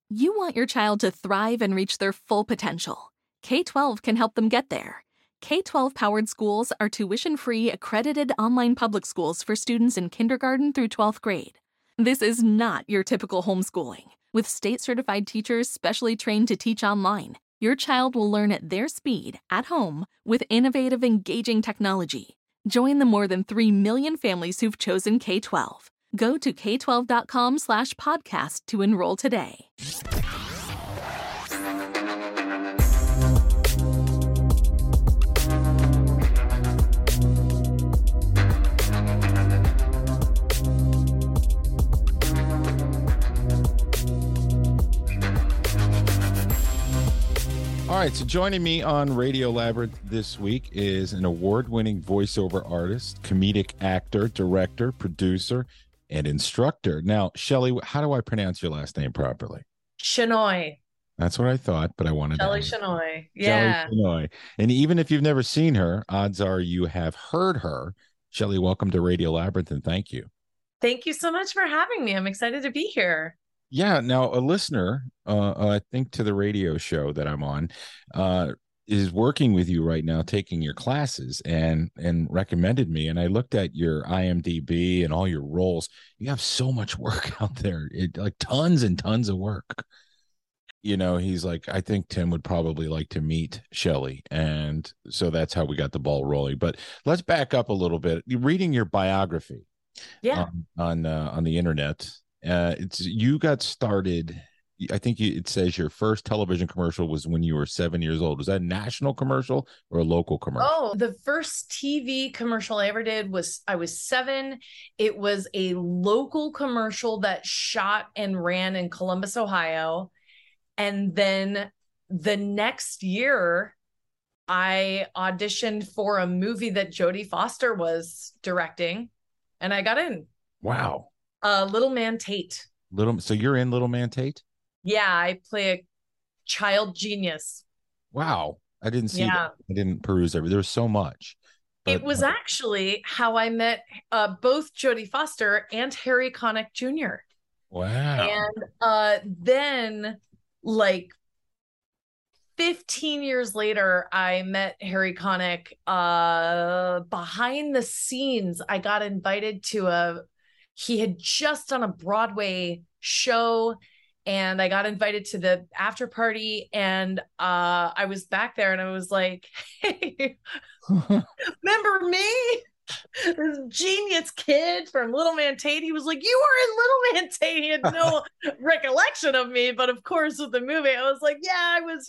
You want your child to thrive and reach their full potential. K-12 can help them get there. K-12-powered schools are tuition-free, accredited online public schools for students in kindergarten through 12th grade. This is not your typical homeschooling. With state-certified teachers specially trained to teach online, your child will learn at their speed, at home, with innovative, engaging technology. Join the more than 3 million families who've chosen K-12. Go to k12.com/podcast to enroll today. All right, so joining me on Radio Labyrinth this week is an award-winning voiceover artist, comedic actor, director, producer, and instructor. Now, Shelley, how do I pronounce your last name properly? Shenoy. That's what I thought, but I wanted Shelley to. Shenoy. Yeah. Shelley Shenoy. And even if you've never seen her, odds are you have heard her. Shelley, welcome to Radio Labyrinth, and thank you. Thank you so much for having me. I'm excited to be here. Yeah. Now, a listener, I think to the radio show that I'm on, is working with you right now, taking your classes, and recommended me. And I looked at your IMDb and all your roles. You have so much work out there, like tons and tons of work. You know, he's like, I think Tim would probably like to meet Shelley. And so that's how we got the ball rolling. But let's back up a little bit. You're reading your biography on the internet. You got started. I think it says your first television commercial was when you were 7 years old. Was that a national commercial or a local commercial? Oh, the first TV commercial I ever did was I was 7. It was a local commercial that shot and ran in Columbus, Ohio. And then the next year, I auditioned for a movie that Jodie Foster was directing, and I got in. Wow. Little Man Tate. So you're in Little Man Tate? Yeah, I play a child genius. Wow. I didn't see that. I didn't peruse everything. There was so much. It was actually how I met both Jodie Foster and Harry Connick Jr. Wow. And then, like 15 years later, I met Harry Connick behind the scenes. I got invited to he had just done a Broadway show, and I got invited to the after party, and I was back there and I was like, hey, remember me? This genius kid from Little Man Tate. He was like, you were in Little Man Tate. He had no recollection of me, but of course with the movie, I was like, yeah, I was,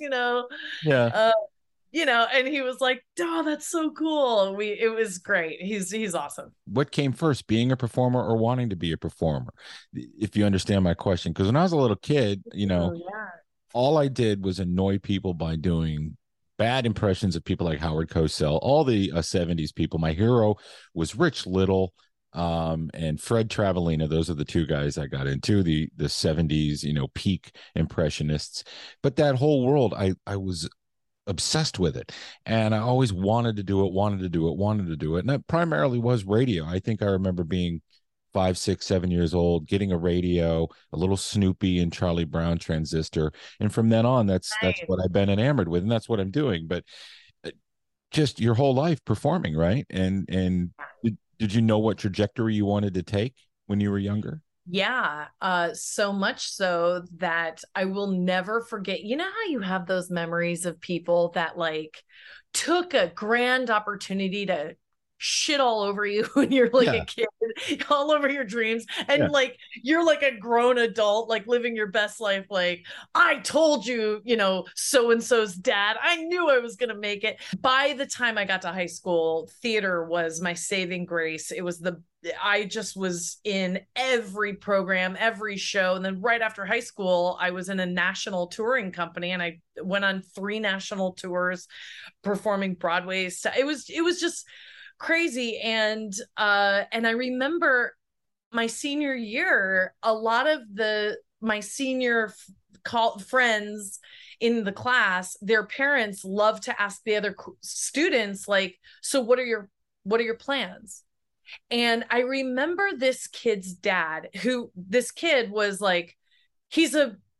and he was like, oh, that's so cool. It was great. He's awesome. What came first, being a performer or wanting to be a performer? If you understand my question, because when I was a little kid, all I did was annoy people by doing bad impressions of people like Howard Cosell, all the 70s people. My hero was Rich Little and Fred Travalena. Those are the two guys I got into, the 70s, peak impressionists. But that whole world, I was obsessed with it, and I always wanted to do it. And that primarily was radio. I think I remember being 5, 6, 7 years old, getting a radio, a little Snoopy and Charlie Brown transistor, and from then on, that's what I've been enamored with, and that's what I'm doing. But just your whole life performing, right? And did you know what trajectory you wanted to take when you were younger? Yeah, so much so that I will never forget. You know how you have those memories of people that like took a grand opportunity to shit all over you when you're like a kid, all over your dreams, and like you're like a grown adult, like living your best life, like, I told you, so and so's dad, I knew I was gonna make it. By the time I got to high school, theater was my saving grace. I just was in every program, every show. And then right after high school, I was in a national touring company, and I went on 3 national tours performing Broadway stuff. It was just crazy. And I remember my senior year, a lot of my senior friends in the class, their parents love to ask the other students, like, so what are your plans? And I remember this kid's dad, this kid was like, he's a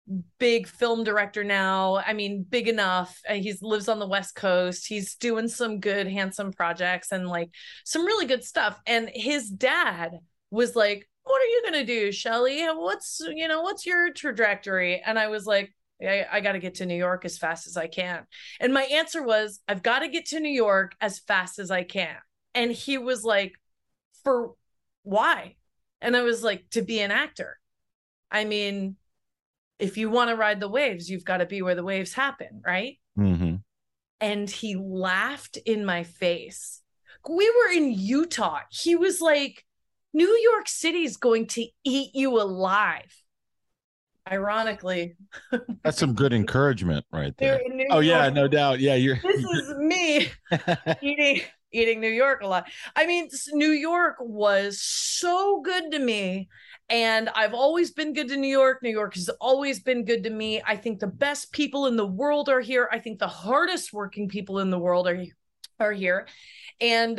big film director now. I mean, big enough. He lives on the West Coast. He's doing some good, handsome projects and like some really good stuff. And his dad was like, what are you going to do, Shelly? What's your trajectory? And I was like, I got to get to New York as fast as I can. And my answer was, I've got to get to New York as fast as I can. And he was like, for why? And I was like, to be an actor. I mean, if you want to ride the waves, you've got to be where the waves happen, right? Mm-hmm. And he laughed in my face. We were in Utah. He was like, New York City is going to eat you alive. Ironically. That's some good encouragement right there. Oh, yeah, no doubt. Yeah, this is me eating New York a lot. I mean, New York was so good to me. And I've always been good to New York. New York has always been good to me. I think the best people in the world are here. I think the hardest working people in the world are here. And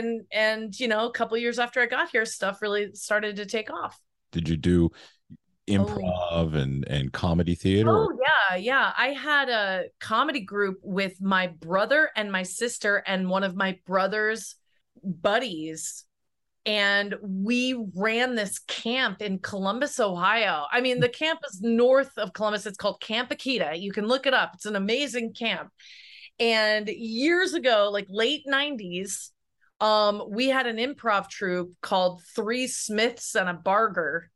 a couple of years after I got here, stuff really started to take off. Did you do improv and comedy theater? Oh, yeah. I had a comedy group with my brother and my sister and one of my brother's buddies. And we ran this camp in Columbus, Ohio. I mean, the camp is north of Columbus. It's called Camp Akita. You can look it up. It's an amazing camp. And years ago, like late 90s, we had an improv troupe called Three Smiths and a Barger.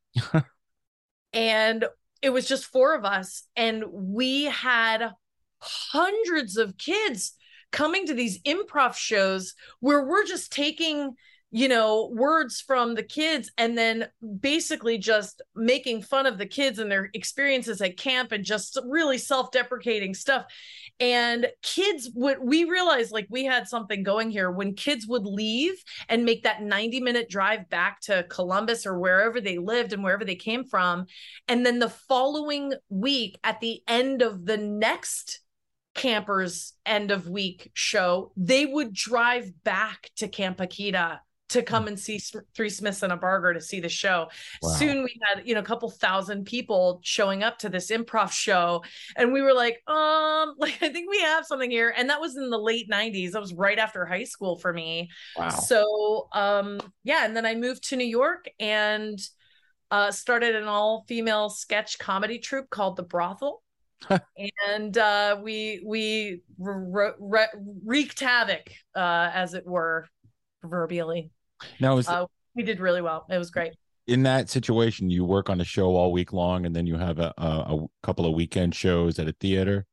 And it was just four of us. And we had hundreds of kids coming to these improv shows where we're just taking, words from the kids and then basically just making fun of the kids and their experiences at camp and just really self-deprecating stuff. And kids we realized like we had something going here when kids would leave and make that 90-minute drive back to Columbus or wherever they lived and wherever they came from. And then the following week at the end of the next campers end of week show, they would drive back to Camp Akita to come and see Three Smiths and a Barger to see the show. Wow. Soon we had, a couple thousand people showing up to this improv show. And we were like, I think we have something here. And that was in the late 90s. That was right after high school for me. Wow. So, and then I moved to New York and started an all-female sketch comedy troupe called The Brothel. And we wreaked havoc, as it were, proverbially. Now, we did really well. It was great. In that situation, you work on a show all week long, and then you have a couple of weekend shows at a theater?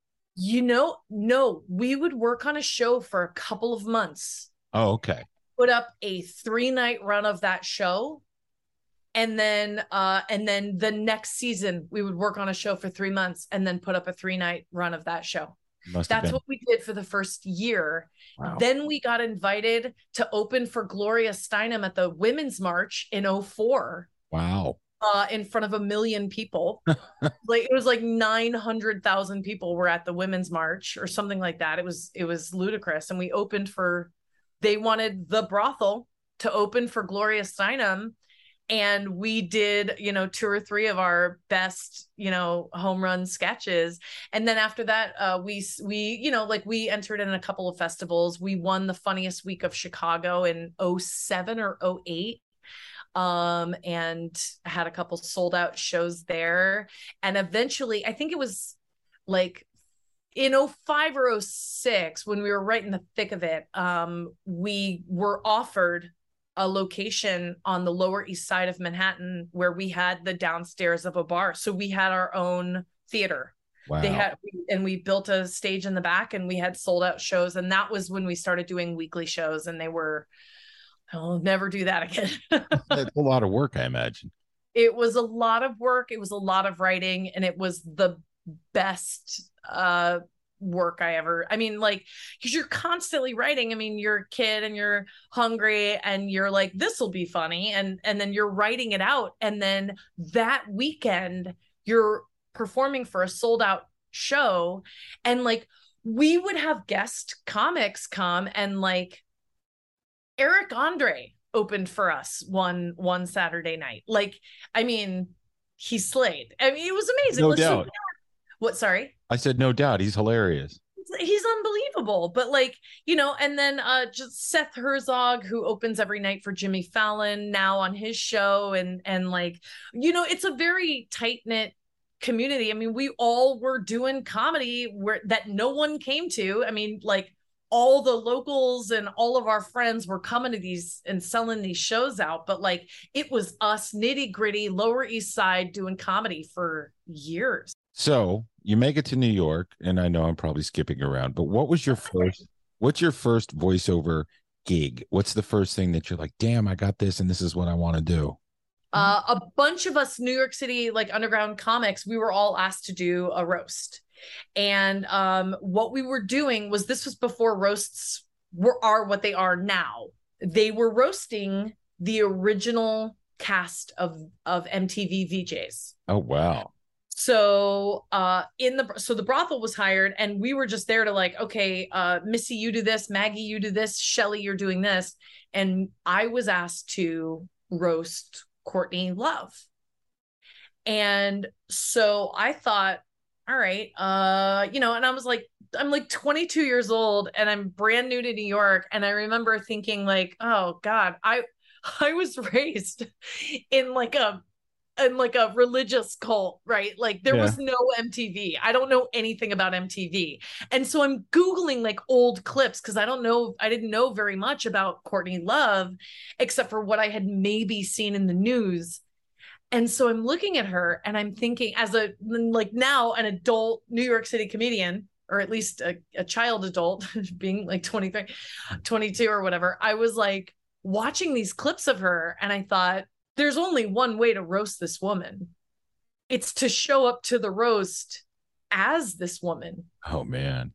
No, we would work on a show for a couple of months. Oh, okay. Put up a 3-night run of that show. And then the next season, we would work on a show for 3 months and then put up a 3-night run of that show. That's what we did for the first year. Wow. Then we got invited to open for Gloria Steinem at the Women's March in 2004. Wow. In front of 1 million people. It was like 900,000 people were at the Women's March or something like that. It was ludicrous. And we opened they wanted The Brothel to open for Gloria Steinem. And we did, 2 or 3 of our best, home run sketches. And then after that, we entered in a couple of festivals. We won the Funniest Week of Chicago in 2007 or 2008. And had a couple sold out shows there. And eventually, I think it was like in 2005 or 2006, when we were right in the thick of it, we were offered a location on the Lower East Side of Manhattan where we had the downstairs of a bar. So we had our own theater. Wow. We built a stage in the back and we had sold out shows. And that was when we started doing weekly shows, and I'll never do that again. That's a lot of work, I imagine. It was a lot of work. It was a lot of writing, and it was the best, work because you're constantly writing. I mean, you're a kid and you're hungry and you're like, this will be funny. And then you're writing it out. And then that weekend you're performing for a sold out show. And we would have guest comics come, and Eric Andre opened for us one Saturday night. he slayed. I mean, it was amazing. No doubt. What? Sorry. I said no doubt. He's hilarious. He's unbelievable. But like, you know, and then just Seth Herzog, who opens every night for Jimmy Fallon now on his show, and like, you know, it's a very tight-knit community. I mean, we all were doing comedy where that no one came to. I mean, like, all the locals and all of our friends were coming to these and selling these shows out, but like, it was us, nitty gritty Lower East Side, doing comedy for years. So you make it to New York, and I know I'm probably skipping around, but what's your first voiceover gig? What's the first thing that you're like, damn, I got this and this is what I want to do? A bunch of us New York City, like underground comics, we were all asked to do a roast. And what we were doing was, this was before roasts are what they are now. They were roasting the original cast of MTV VJs. Oh, wow. So the brothel was hired, and we were just there to like, okay, Missy, you do this, Maggie, you do this, Shelly, you're doing this. And I was asked to roast Courtney Love. And so I thought, all right, you know, and I was like, I'm like 22 years old and I'm brand new to New York. And I remember thinking like, oh God, I was raised in like a religious cult, right? Like there was no MTV. I don't know anything about MTV. And so I'm Googling like old clips, because I didn't know very much about Courtney Love, except for what I had maybe seen in the news. And so I'm looking at her and I'm thinking, as now an adult New York City comedian, or at least a child adult, being like 23, 22 or whatever, I was like watching these clips of her and I thought, there's only one way to roast this woman. It's to show up to the roast as this woman. Oh man.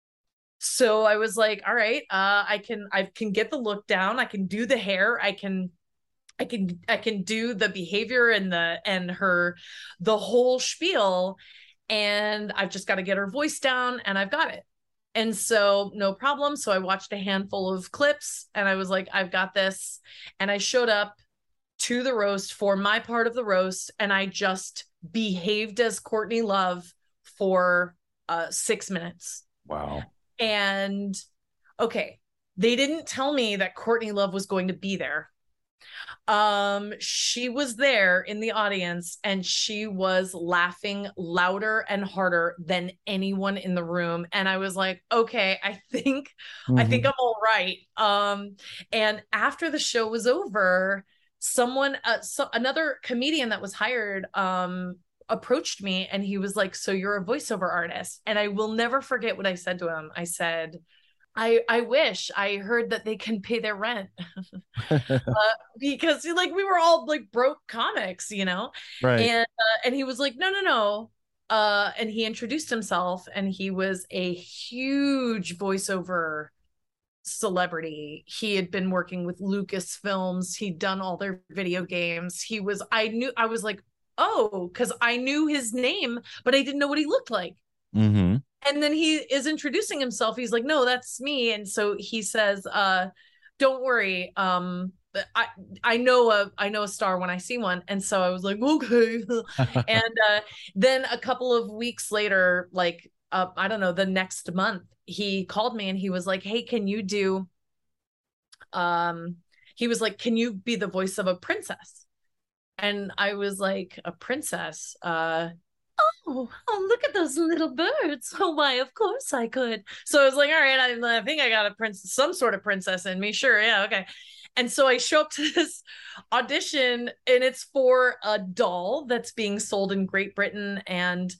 So I was like, all right, I can get the look down. I can do the hair. I can do the behavior and the whole spiel. And I've just got to get her voice down and I've got it. And so no problem. So I watched a handful of clips and I was like, I've got this. And I showed up to the roast for my part of the roast. And I just behaved as Courtney Love for 6 minutes. Wow. And okay, they didn't tell me that Courtney Love was going to be there. She was there in the audience and she was laughing louder and harder than anyone in the room. And I was like, okay, I think I'm all right. And after the show was over, another comedian that was hired, approached me and he was like, so you're a voiceover artist? And I will never forget what I said to him. I said, I wish. I heard that they can pay their rent. Because like we were all like broke comics, you know? Right. And he was like, no. And he introduced himself and he was a huge voiceover celebrity. He had been working with Lucasfilms. He'd done all their video games. I was like, oh, because I knew his name, but I didn't know what he looked like. Mm-hmm. And then he is introducing himself. He's like, no, that's me. And so he says, don't worry. I know a star when I see one. And so I was like, okay. And then a couple of weeks later, like, I don't know, the next month, he called me and he was like, hey, can you do, he was like, can you be the voice of a princess? And I was like, a princess? Oh, look at those little birds. Oh, why, of course I could. So I was like, all right, I think I got some sort of princess in me. Sure. Yeah. Okay. And so I show up to this audition and it's for a doll that's being sold in Great Britain and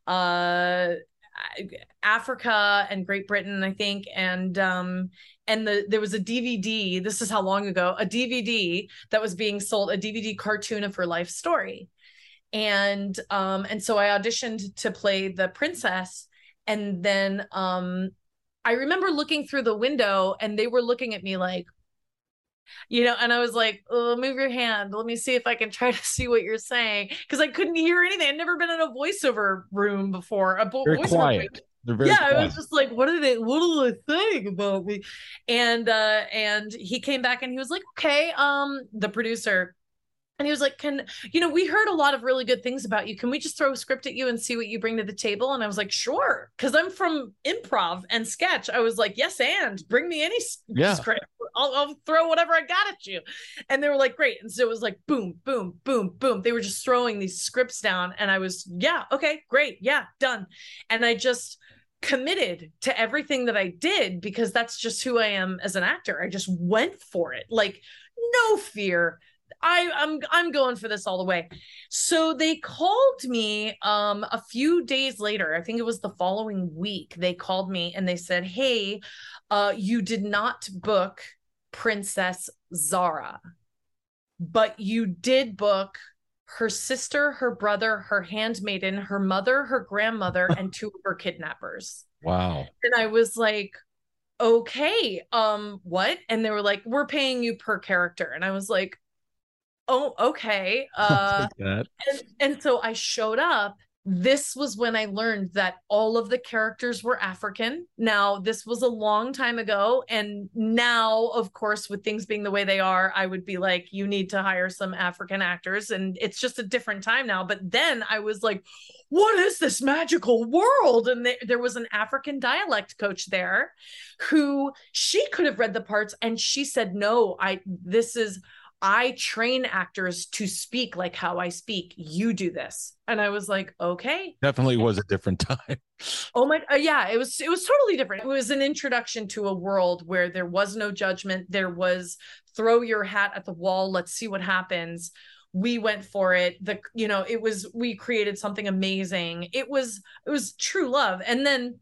Africa and Great Britain, I think. And there was a DVD. This is how long ago, a DVD that was being sold, a DVD cartoon of her life story. And so I auditioned to play the princess. And then I remember looking through the window and they were looking at me like, you know, and I was like, oh, move your hand. Let me see if I can try to see what you're saying. Because I couldn't hear anything. I'd never been in a voiceover room before. Very quiet. Very quiet. I was just like, what are they saying about me? And he came back and he was like, okay, the producer, And he was like, we heard a lot of really good things about you. Can we just throw a script at you and see what you bring to the table? And I was like, sure. Cause I'm from improv and sketch. I was like, yes. And bring me any script. I'll throw whatever I got at you. And they were like, great. And so it was like, boom, boom, boom, boom. They were just throwing these scripts down. And I was, yeah, okay, great. Yeah, done. And I just committed to everything that I did because that's just who I am as an actor. I just went for it. Like no fear. I'm going for this all the way. So they called me a few days later. I think it was the following week. They called me and they said, hey, you did not book Princess Zara, but you did book her sister, her brother, her handmaiden, her mother, her grandmother, and 2 of her kidnappers. Wow. And I was like, okay, what? And they were like, we're paying you per character. And I was like, oh, okay. And so I showed up. This was when I learned that all of the characters were African. Now, this was a long time ago. And now, of course, with things being the way they are, I would be like, you need to hire some African actors. And it's just a different time now. But then I was like, what is this magical world? And there was an African dialect coach there who she could have read the parts. And she said, no, I train actors to speak like how I speak. You do this. And I was like, okay. Definitely was a different time. Oh my, yeah, it was totally different. It was an introduction to a world where there was no judgment. There was throw your hat at the wall. Let's see what happens. We went for it. We created something amazing. It was true love. And then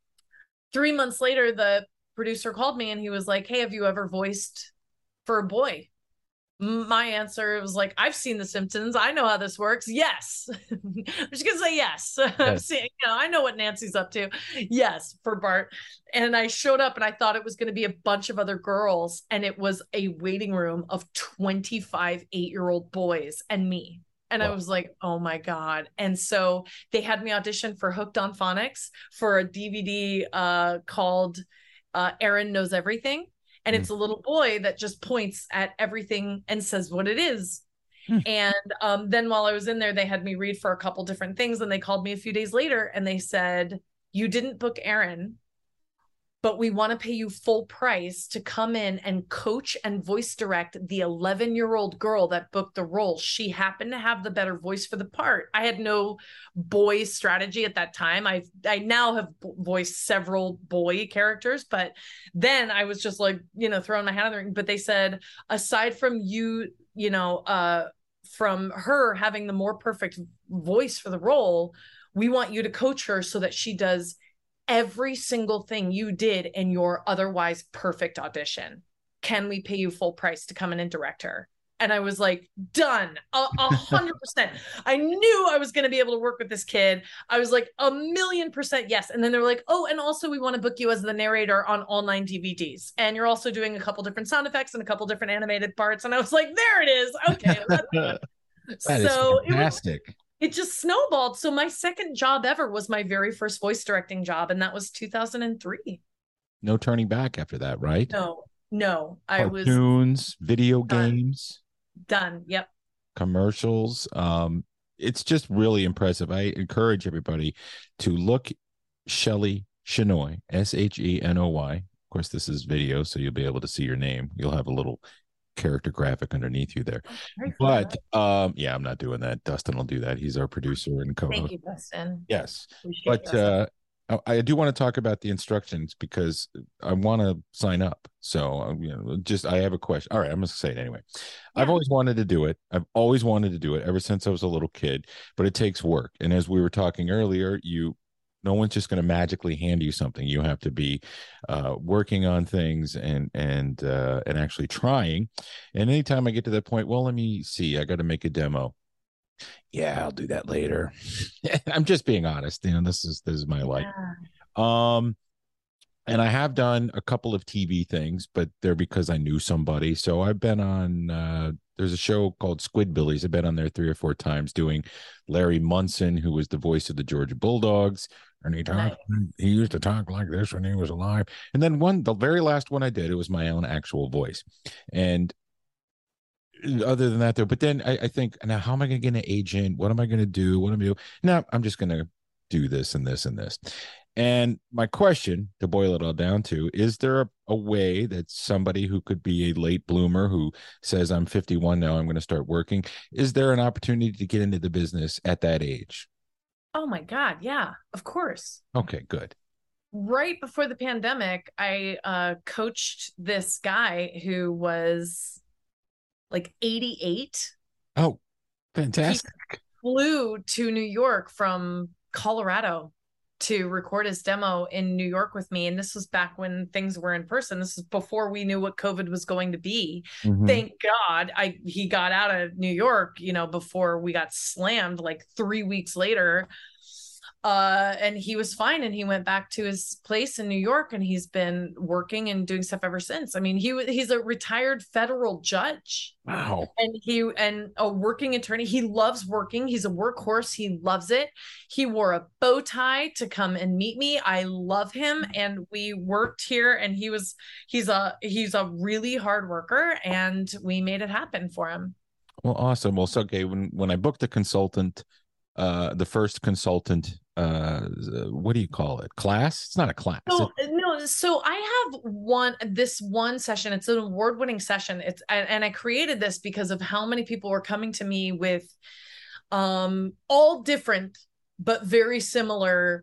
3 months later, the producer called me and he was like, hey, have you ever voiced for a boy? My answer was like, I've seen The Simpsons. I know how this works. Yes. I'm just going to say yes. I've seen, I know what Nancy's up to. Yes, for Bart. And I showed up and I thought it was going to be a bunch of other girls. And it was a waiting room of 25 8-year-old boys and me. And wow. I was like, oh my God. And so they had me audition for Hooked on Phonics for a DVD called Aaron Knows Everything. And it's a little boy that just points at everything and says what it is. And then while I was in there, they had me read for a couple different things. And they called me a few days later and they said, you didn't book Aaron, but we want to pay you full price to come in and coach and voice direct the 11-year-old girl that booked the role. She happened to have the better voice for the part. I had no boy strategy at that time. I now have voiced several boy characters, but then I was just like, throwing my hat in the ring. But they said, aside from you, from her having the more perfect voice for the role, we want you to coach her so that she does every single thing you did in your otherwise perfect audition. Can we pay you full price to come in and direct her? And I was like, done, 100%. I knew I was going to be able to work with this kid. I was like 1,000,000% yes. And then they were like, oh, and also we want to book you as the narrator on all 9 DVDs. And you're also doing a couple different sound effects and a couple different animated parts. And I was like, there it is. Okay. That is fantastic. It just snowballed. So my second job ever was my very first voice directing job. And that was 2003. No turning back after that, right? No. Cartoons, video games. Done. Yep. Commercials. It's just really impressive. I encourage everybody to look Shelley Shenoy, Shenoy. Of course, this is video, so you'll be able to see your name. You'll have a little character graphic underneath you there. But yeah, I'm not doing that. Dustin will do that. He's our producer and co-host. Thank you, Dustin. Yes. But I do want to talk about the instructions because I want to sign up. So I have a question. All right, I'm going to say it anyway. Yeah. I've always wanted to do it. I've always wanted to do it ever since I was a little kid, but it takes work. And as we were talking earlier, no one's just going to magically hand you something. You have to be working on things and actually trying. And anytime I get to that point, well, let me see, I got to make a demo. Yeah, I'll do that later. I'm just being honest. This is my life. And I have done a couple of TV things, but they're because I knew somebody. So I've been on, there's a show called Squidbillies. I've been on there 3 or 4 times doing Larry Munson, who was the voice of the Georgia Bulldogs. And he used to talk like this when he was alive. And then the very last one I did, it was my own actual voice. And other than that though, but then I think, now how am I going to get an agent? What am I going to do? What am I going to do? No, I'm just going to do this and this and this. And my question, to boil it all down to, is there a way that somebody who could be a late bloomer who says, I'm 51 now, I'm going to start working, is there an opportunity to get into the business at that age? Oh my God. Yeah, of course. Okay, good. Right before the pandemic, I coached this guy who was like 88. Oh, fantastic. He flew to New York from Colorado to record his demo in New York with me. And this was back when things were in person. This is before we knew what COVID was going to be. Mm-hmm. Thank God he got out of New York, before we got slammed like 3 weeks later. And he was fine, and he went back to his place in New York, and he's been working and doing stuff ever since. I mean, he's a retired federal judge. Wow. And a working attorney. He loves working. He's a workhorse. He loves it. He wore a bow tie to come and meet me. I love him, and we worked here, and he's a really hard worker, and we made it happen for him. Well, awesome. Well, so okay, when I booked a consultant, the first consultant, what do you call it? Class? It's not a class. No. So I have this one session. It's an award-winning session. And I created this because of how many people were coming to me with all different but very similar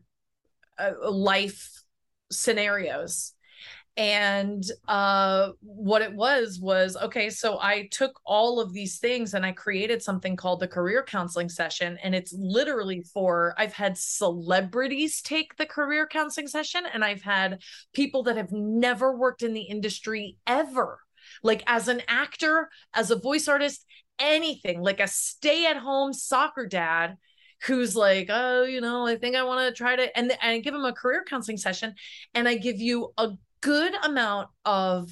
life scenarios. And what it was, okay, so I took all of these things and I created something called the career counseling session. And it's literally I've had celebrities take the career counseling session, and I've had people that have never worked in the industry ever, like as an actor, as a voice artist, anything, like a stay-at-home soccer dad who's like, oh, I think I want to try to, and I give him a career counseling session, and I give you a good amount of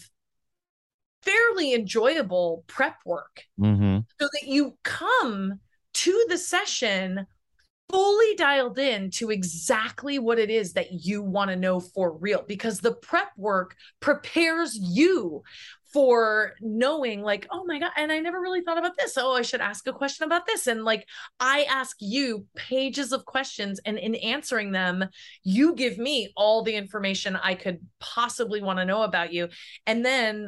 fairly enjoyable prep work, mm-hmm. so that you come to the session fully dialed in to exactly what it is that you want to know for real, because the prep work prepares you for knowing, like, oh my God, and I never really thought about this. Oh, I should ask a question about this. And like, I ask you pages of questions, and in answering them, you give me all the information I could possibly want to know about you. And then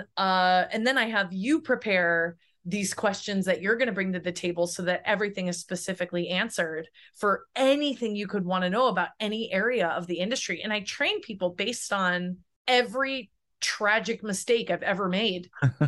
I have you prepare these questions that you're going to bring to the table, so that everything is specifically answered for anything you could want to know about any area of the industry. And I train people based on every tragic mistake I've ever made.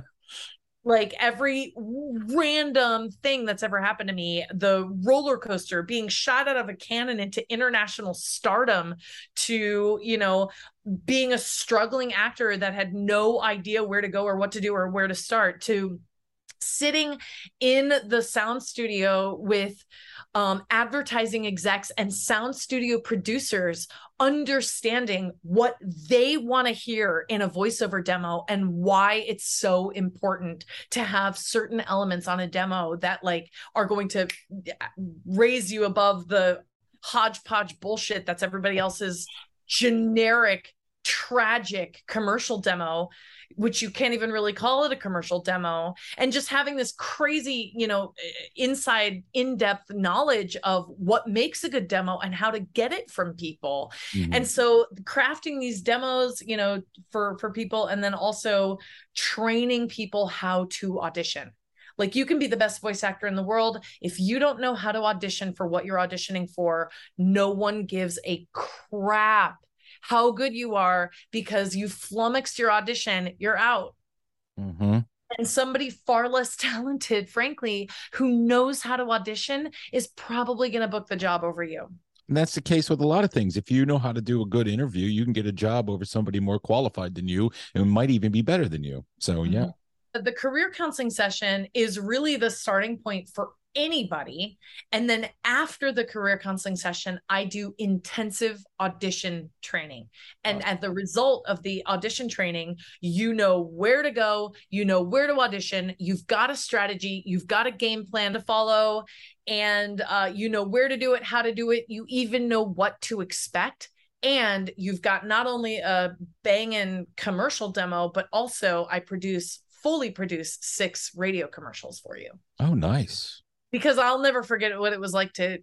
Like every random thing that's ever happened to me, the roller coaster, being shot out of a cannon into international stardom, to, being a struggling actor that had no idea where to go or what to do or where to start, to sitting in the sound studio with advertising execs and sound studio producers, understanding what they want to hear in a voiceover demo and why it's so important to have certain elements on a demo that like are going to raise you above the hodgepodge bullshit that's everybody else's generic, tragic commercial demo, which you can't even really call it a commercial demo. And just having this crazy, inside in-depth knowledge of what makes a good demo and how to get it from people. Mm-hmm. And so crafting these demos, for people, and then also training people how to audition. Like, you can be the best voice actor in the world. If you don't know how to audition for what you're auditioning for, no one gives a crap how good you are, because you flummoxed your audition, you're out. Mm-hmm. And somebody far less talented, frankly, who knows how to audition is probably going to book the job over you. And that's the case with a lot of things. If you know how to do a good interview, you can get a job over somebody more qualified than you, and might even be better than you. So, mm-hmm. Yeah. The career counseling session is really the starting point for anybody. And then after the career counseling session, I do intensive audition training. And as the result of the audition training, you know where to go, you know where to audition, you've got a strategy, you've got a game plan to follow, and you know where to do it, how to do it, you even know what to expect. And you've got not only a banging commercial demo, but also I produce fully produce 6 radio commercials for you. Oh, nice. Because I'll never forget what it was like to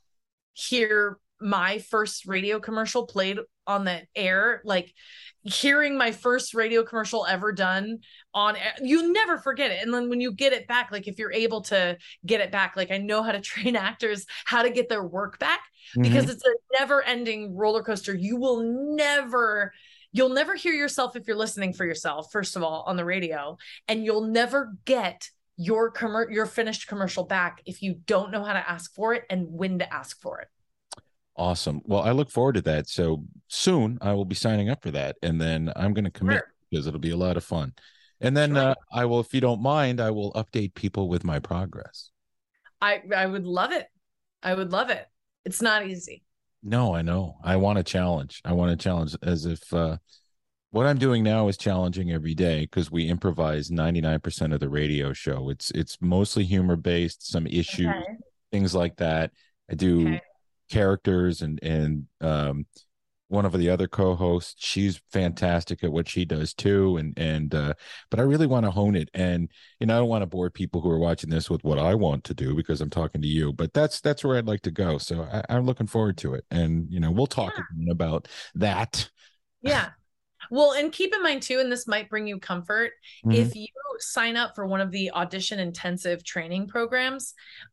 hear my first radio commercial played on the air, like hearing my first radio commercial ever done on air. You never forget it. And then when you get it back, like if you're able to get it back, like I know how to train actors how to get their work back, because it's a never ending roller coaster. You'll never hear yourself if you're listening for yourself, first of all, on the radio, and you'll never get your finished commercial back if you don't know how to ask for it and when to ask for it. Awesome. Well, I look forward to that. So soon I will be signing up for that, and then I'm going to commit because it'll be a lot of fun. And then I will, if you don't mind, I will update people with my progress. I would love it. I would love it. It's not easy. No, I know. I want to challenge. As if what I'm doing now is challenging every day, because we improvise 99% of the radio show. It's mostly humor based, some issues, things like that. I do characters, and one of the other co-hosts, she's fantastic at what she does too, and but I really want to hone it, and I don't want to bore people who are watching this with what I want to do, because I'm talking to you, but that's where I'd like to go. So I'm looking forward to it, and we'll talk about that. Yeah. Well, and keep in mind too, and this might bring you comfort, if you sign up for one of the audition intensive training programs,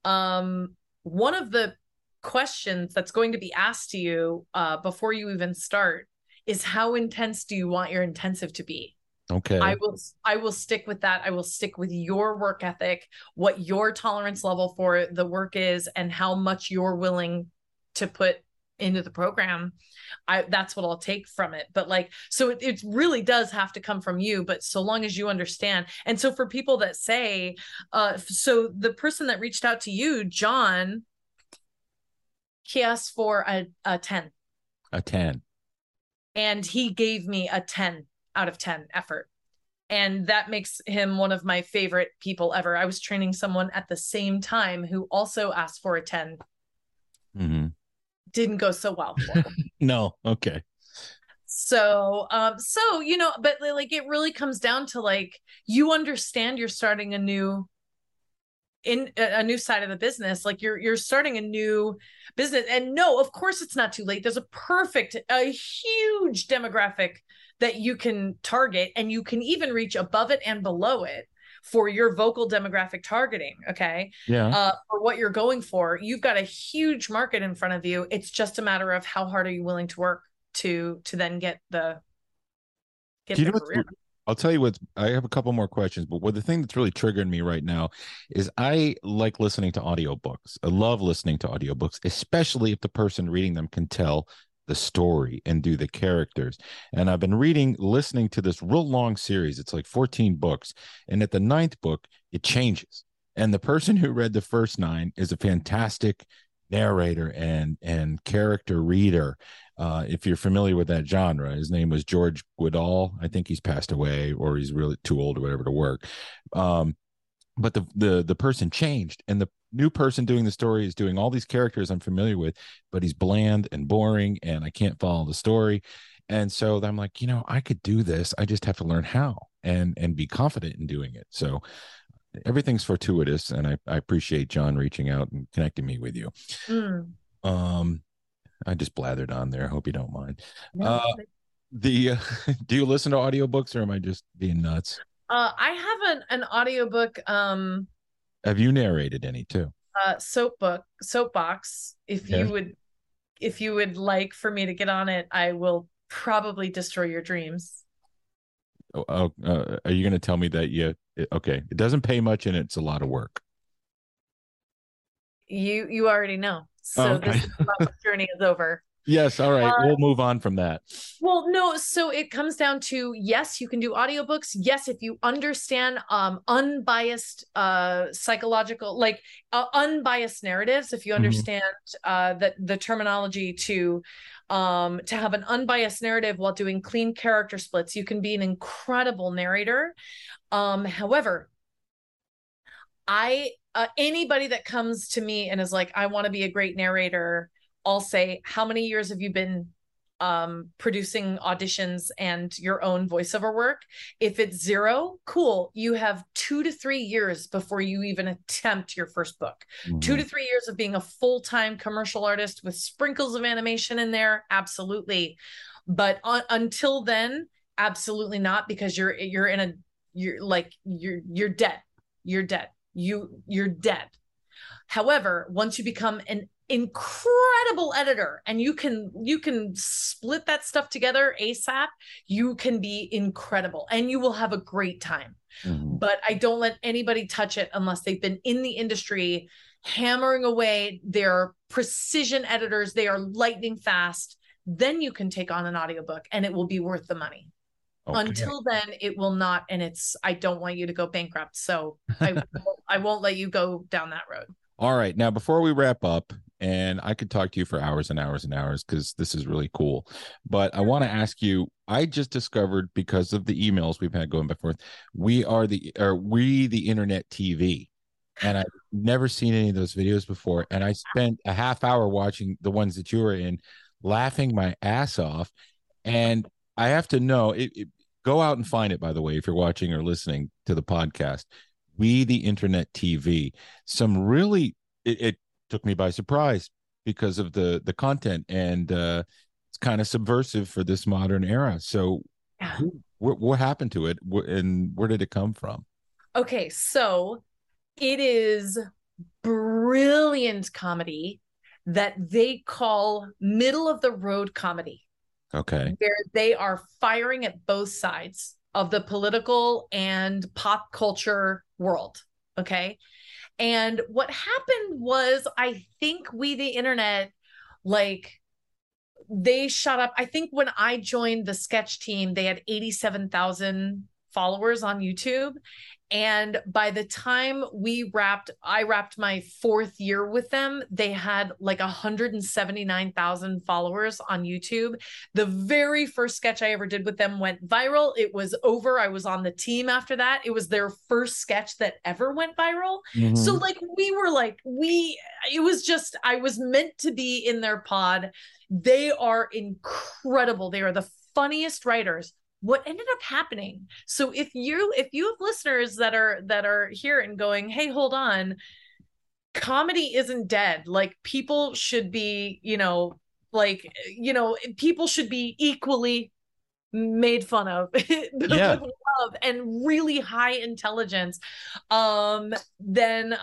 one of the questions that's going to be asked to you before you even start is, how intense do you want your intensive to be? Okay. I will stick with that. I will stick with your work ethic, what your tolerance level for the work is, and how much you're willing to put into the program. That's what I'll take from it. But so it really does have to come from you, but so long as you understand. And so for people that say, so the person that reached out to you, John, he asked for a 10. A 10. And he gave me a 10 out of 10 effort. And that makes him one of my favorite people ever. I was training someone at the same time who also asked for a 10. Didn't go so well for him. No. Okay. So, but it really comes down to you understand you're starting a new side of the business. You're starting a new business, and no, of course it's not too late. There's a huge demographic that you can target, and you can even reach above it and below it for your vocal demographic targeting. Okay. Yeah. For what you're going for, you've got a huge market in front of you. It's just a matter of how hard are you willing to work to then get the career. I'll tell you what, I have a couple more questions, but the thing that's really triggering me right now is I like listening to audiobooks. I love listening to audiobooks, especially if the person reading them can tell the story and do the characters. And I've been listening to this real long series. It's like 14 books. And at the 9th book, it changes. And the person who read the first 9 is a fantastic narrator and character reader. If you're familiar with that genre, his name was George Goodall. I think he's passed away, or he's really too old or whatever to work. But the person changed, and the new person doing the story is doing all these characters I'm familiar with, but he's bland and boring, and I can't follow the story. And so I'm like, I could do this. I just have to learn how and be confident in doing it. So everything's fortuitous, and I appreciate John reaching out and connecting me with you. I just blathered on there. I hope you don't mind. No. Do you listen to audiobooks, or am I just being nuts? I have an audiobook. Have you narrated any too? Soapbox. If you would like for me to get on it, I will probably destroy your dreams. Are you going to tell me that okay, it doesn't pay much and it's a lot of work? You already know. So okay. This is about the journey is over. Yes. All right. We'll move on from that. Well, no. So it comes down to, yes, you can do audiobooks. Yes. If you understand unbiased psychological, unbiased narratives, if you understand that the terminology to have an unbiased narrative while doing clean character splits, you can be an incredible narrator. However, anybody that comes to me and is like, I want to be a great narrator, I'll say, how many years have you been producing auditions and your own voiceover work. If it's 0, cool. You have 2 to 3 years before you even attempt your first book. 2 to 3 years of being a full-time commercial artist with sprinkles of animation in there. Absolutely. But until then, absolutely not, because you're dead. You're dead. However, once you become an incredible editor and you can split that stuff together ASAP, you can be incredible and you will have a great time. But I don't let anybody touch it unless they've been in the industry hammering away. They're precision editors. They are lightning fast. Then you can take on an audiobook and it will be worth the money. Okay. Until then, it will not. And I don't want you to go bankrupt. So I won't let you go down that road. All right. Now, before we wrap up, and I could talk to you for hours and hours and hours because this is really cool, but I want to ask you, I just discovered, because of the emails we've had going back and forth, we the Internet TV. And I've never seen any of those videos before. And I spent a half hour watching the ones that you were in, laughing my ass off. And I have to know, go out and find it, by the way, if you're watching or listening to the podcast. We the Internet TV. Some really, it took me by surprise because of the content, and it's kind of subversive for this modern era. So what happened to it, and where did it come from? Okay, so it is brilliant comedy that they call middle of the road comedy. Okay. Where they are firing at both sides of the political and pop culture world. Okay. And what happened was, I think We the Internet, they shot up. I think when I joined the sketch team, they had 87,000 followers on YouTube. And by the time I wrapped my 4th year with them, they had 179,000 followers on YouTube. The very first sketch I ever did with them went viral. It was over. I was on the team after that. It was their first sketch that ever went viral. Mm-hmm. So I was meant to be in their pod. They are incredible. They are the funniest writers. What ended up happening? So if you have listeners that are here and going, hey, hold on, comedy isn't dead. People should be, people should be equally made fun of with love and really high intelligence. Then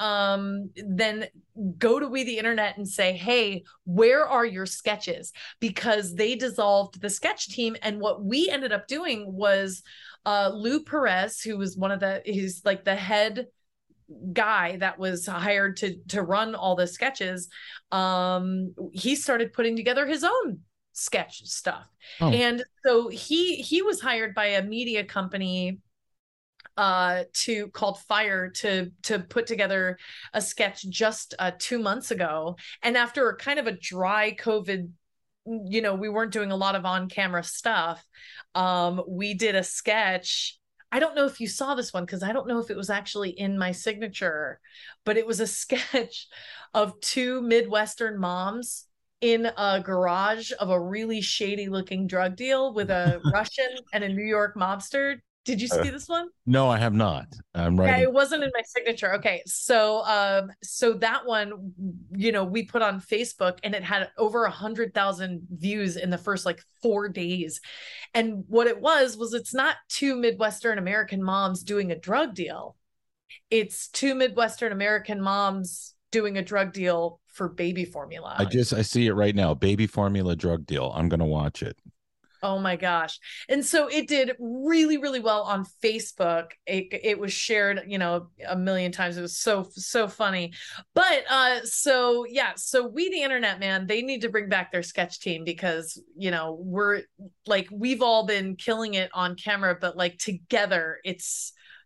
go to We the Internet and say, hey, where are your sketches? Because they dissolved the sketch team. And what we ended up doing was Lou Perez, who was he's the head guy that was hired to run all the sketches. He started putting together his own sketch stuff. And so he was hired by a media company called Fire to put together a sketch just 2 months ago. And after kind of a dry COVID, we weren't doing a lot of on-camera stuff. We did a sketch. I don't know if you saw this one, because I don't know if it was actually in my signature, but it was a sketch of 2 Midwestern moms in a garage of a really shady looking drug deal with a Russian and a New York mobster. Did you see this one? No, I have not. I'm right. Yeah, it wasn't in my signature. Okay. So that one, we put on Facebook, and it had over 100,000 views in the first 4 days. And what it was it's not 2 Midwestern American moms doing a drug deal. It's 2 Midwestern American moms doing a drug deal for baby formula. I see it right now. Baby formula drug deal. I'm going to watch it. Oh my gosh. And so it did really, really well on Facebook. It was shared, a million times. It was so funny. But so We the Internet, man, they need to bring back their sketch team, because, we're we've all been killing it on camera, but together it's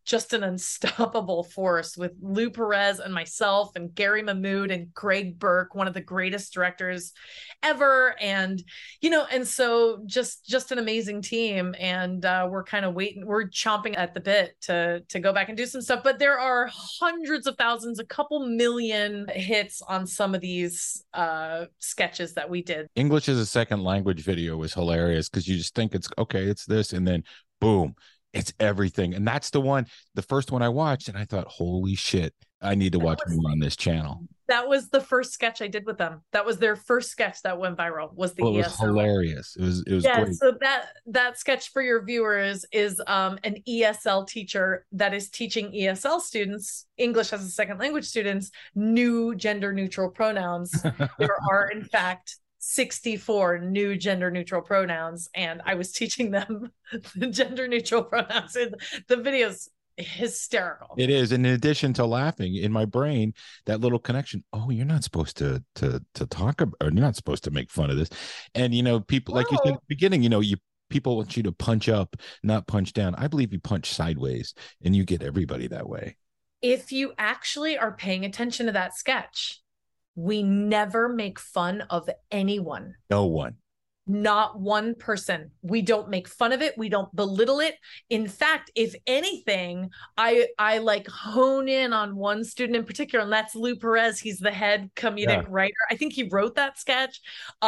just an unstoppable force with Lou Perez and myself and Gary Mahmood and Greg Burke, one of the greatest directors ever. And, and so just an amazing team. And we're kind of we're chomping at the bit to go back and do some stuff. But there are hundreds of thousands, a couple million hits on some of these sketches that we did. English as a second language video was hilarious because you just think it's okay, it's this, and then boom, it's everything. And that's the first one I watched, and I thought, holy shit, I need to watch more on this channel. That was the first sketch I did with them. That was their first sketch that went viral. Was the ESL. It was hilarious. It was yeah. Great. So that sketch for your viewers is an ESL teacher that is teaching ESL students, English as a second language students, new gender neutral pronouns. There are in fact 64 new gender neutral pronouns, and I was teaching them the gender neutral pronouns. And the video's hysterical. It is. And in addition to laughing, in my brain, that little connection, oh, you're not supposed to talk about, or you're not supposed to make fun of this. And people, like you said at the beginning, people want you to punch up, not punch down. I believe you punch sideways, and you get everybody that way. If you actually are paying attention to that sketch, we never make fun of anyone. No one. Not one person. We don't make fun of it. We don't belittle it. In fact, if anything, I like hone in on one student in particular, and that's Lou Perez. He's the head comedic writer. I think he wrote that sketch.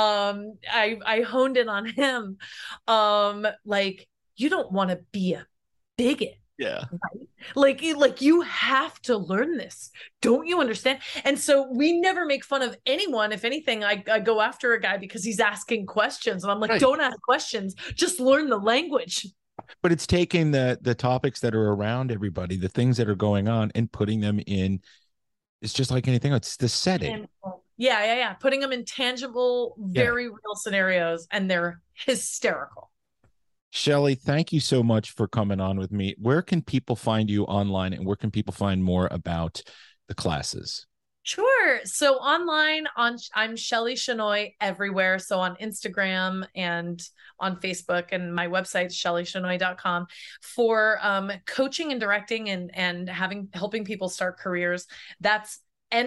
I honed in on him. Like, you don't want to be a bigot. Yeah. Right? Like you have to learn this. Don't you understand? And so we never make fun of anyone. If anything, I go after a guy because he's asking questions. And I'm like, Don't ask questions. Just learn the language. But it's taking the topics that are around everybody, the things that are going on, and putting them in. It's just like anything. It's the setting. Yeah. Putting them in tangible, very real scenarios. And they're hysterical. Shelly, thank you so much for coming on with me. Where can people find you online, and where can people find more about the classes? Sure. So online, I'm Shelly Shenoy everywhere. So on Instagram and on Facebook, and my website's shellyshenoy.com for coaching and directing and helping people start careers. That's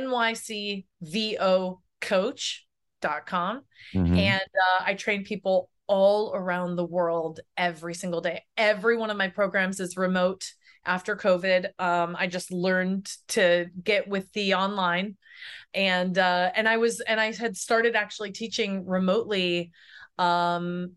nycvocoach.com. Mm-hmm. And I train people all around the world every single day. Every one of my programs is remote after COVID. I just learned to get with the online, and I had started actually teaching remotely in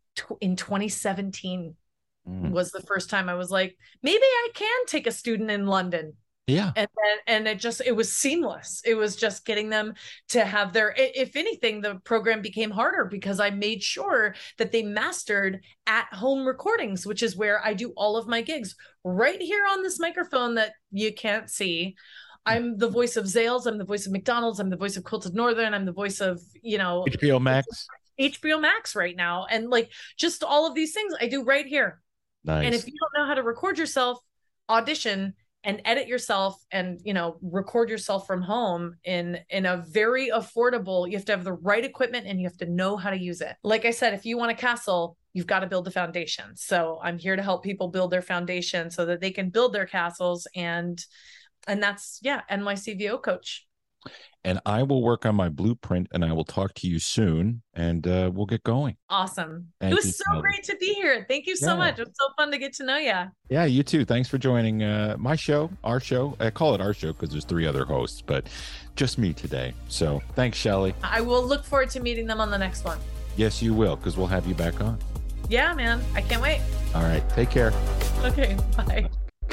2017 was the first time I was like, maybe I can take a student in London. Yeah. And it was seamless. It was just getting them to have if anything, the program became harder because I made sure that they mastered at-home recordings, which is where I do all of my gigs right here on this microphone that you can't see. I'm the voice of Zales. I'm the voice of McDonald's. I'm the voice of Quilted Northern. I'm the voice of, HBO Max. HBO Max right now. And like just all of these things I do right here. Nice. And if you don't know how to record yourself, audition and edit yourself and, record yourself from home in a very affordable, you have to have the right equipment and you have to know how to use it. Like I said, if you want a castle, you've got to build the foundation. So I'm here to help people build their foundation so that they can build their castles. And that's, NYCVO coach. And I will work on my blueprint, and I will talk to you soon, and we'll get going. Awesome. It was so great to be here. Thank you so much. It was so fun to get to know you. Yeah, you too. Thanks for joining my show, our show. I call it our show because there's 3 other hosts, but just me today. So thanks, Shelly. I will look forward to meeting them on the next one. Yes, you will, because we'll have you back on. Yeah, man. I can't wait. All right. Take care. Okay. Bye.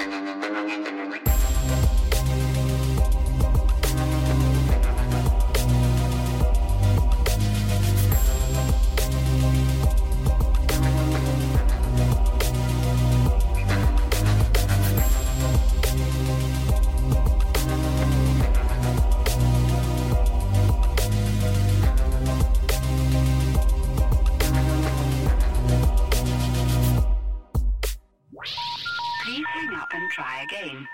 Try again.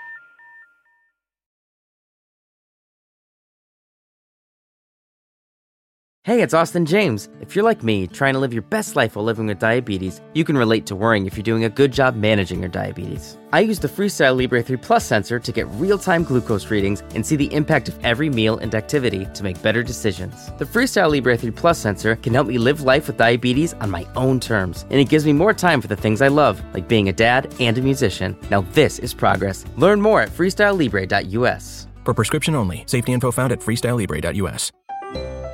Hey, it's Austin James. If you're like me, trying to live your best life while living with diabetes, you can relate to worrying if you're doing a good job managing your diabetes. I use the Freestyle Libre 3 Plus sensor to get real-time glucose readings and see the impact of every meal and activity to make better decisions. The Freestyle Libre 3 Plus sensor can help me live life with diabetes on my own terms, and it gives me more time for the things I love, like being a dad and a musician. Now this is progress. Learn more at freestylelibre.us. For prescription only. Safety info found at freestylelibre.us.